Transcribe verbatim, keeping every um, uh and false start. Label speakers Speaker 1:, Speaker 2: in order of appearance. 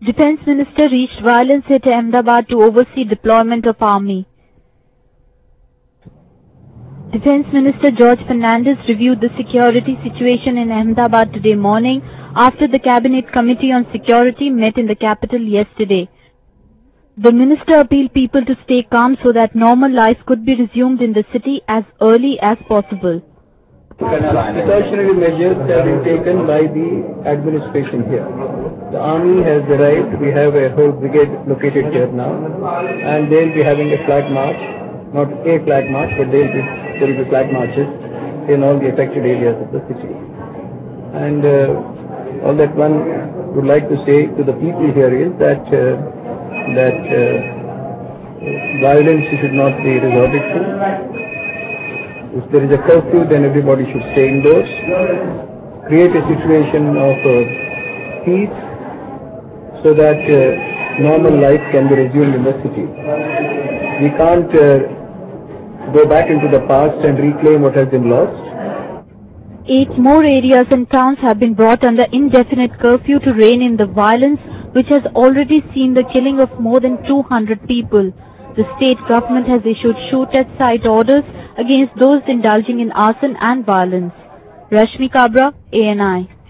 Speaker 1: Defence Minister reached violence hit Ahmedabad to oversee deployment of army. Defence Minister George Fernandes reviewed the security situation in Ahmedabad today morning after the Cabinet Committee on Security met in the capital yesterday. The minister appealed people to stay calm so that normal life could be resumed in the city as early as possible.
Speaker 2: Precautionary measures have been taken by the administration here. The army has arrived. We have a whole brigade located here now, and they'll be having a flag march. Not a flag march, but they'll be there will be flag marches in all the affected areas of the city. And uh, all that one would like to say to the people here is that uh, that uh, violence should not be resorted to. If there is a curfew, then everybody should stay indoors. Create a situation of uh, peace so that uh, normal life can be resumed in the city. We can't uh, go back into the past and reclaim what has been lost.
Speaker 1: Eight more areas and towns have been brought under indefinite curfew to rein in the violence, which has already seen the killing of more than two hundred people. The state government has issued shoot-at-sight orders against those indulging in arson and violence. Rashmi Kabra, A N I.